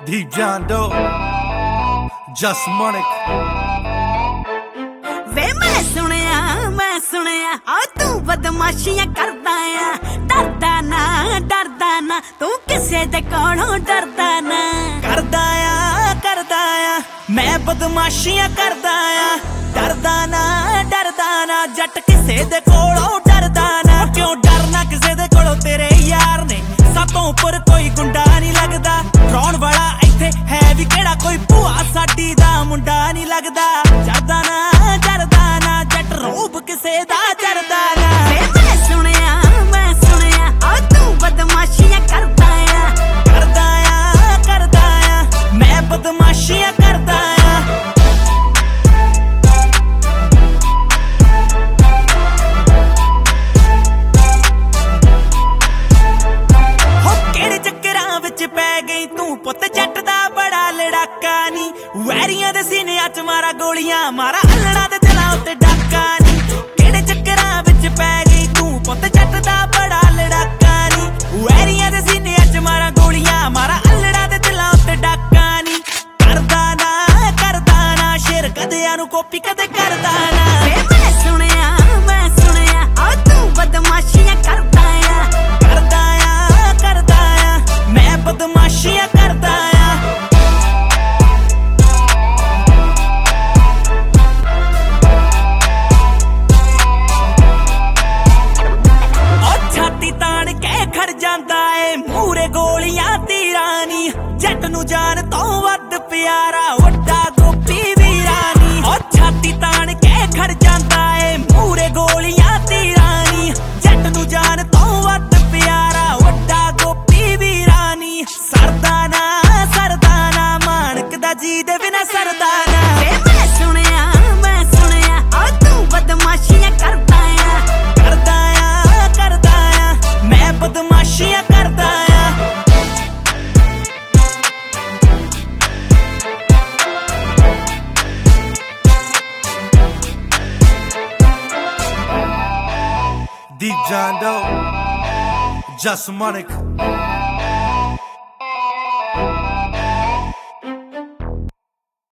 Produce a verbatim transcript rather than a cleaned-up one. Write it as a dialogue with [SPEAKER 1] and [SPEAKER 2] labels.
[SPEAKER 1] Deep John Doe, Just Monik।
[SPEAKER 2] वे मैं सुनिया मैं सुनिया आ तू बदमाशियां करदा आ, डरदा ना डरदा ना तू किसे दे कोलों डरदा ना।
[SPEAKER 3] करदा आ करदा आ मैं बदमाशियां करदा आ, डरदा ना डरदा ना जट किसे दे कोलों डरदा ना। क्यों डरना किसे दे कोलों, तेरे यार ने सातों उपर कोई गुंडा नहीं लगदा। ड्रोन वाला इत्थे है भी केड़ा कोई भूआ साडी दा मुंडा नहीं लगदा। डरदा ना डरदा ना जट रूप किसे दा डरदा ना।
[SPEAKER 2] वे मैं सुनिया मैं सुनिया आ तू बदमाशियां करदा आ,
[SPEAKER 3] करदा आ करदा आ मैं बदमाशियां करदा आ। पै गई तू पुत जट दा बड़ा लड़ाका नी, वैरियां दे सीनियां च मारा गोलियां मारा हल्लड़ा दे दिलां उत्ते डाका नी। केड़े चक्करां विच पै गई तू पुत जट दा बड़ा लड़ाका नी, वैरियां दे सीनियां च मारा गोलियां मारा हल्लड़ा दे दिलां उत्ते डाका नी। करदा ना करदा ना शेर कदेआं नूं कॉपी कदे करदा ना।
[SPEAKER 2] वे मैं सुनिया मैं सुनिया आ तू बदमाशियां करदा आ,
[SPEAKER 3] करदा आ करदा आ मैं बदमाशियां करदा आ। ओ छाती तान के खड़ जांदा ए मूरे गोलियां तीरां नी, जट नूं जान तों वध प्यारा वड्डा गोपी वीरा नी। ओ छाती तान के खड़ जांदा ए मूरे गोलियां तीरां नी, जट नूं जान तों वध प्यारा वड्डा गोपी वीरा नी। सरदा ना सरदा ना मानक दा जी दे बिना सरदा ना।
[SPEAKER 2] वे मैं सुनिया मैं सुनिया आ तू बदमाशियां करदा आ,
[SPEAKER 3] करदा आ करदा आ मैं बदमाशियां करदा आ।
[SPEAKER 1] Deep John Doe, Just Monik।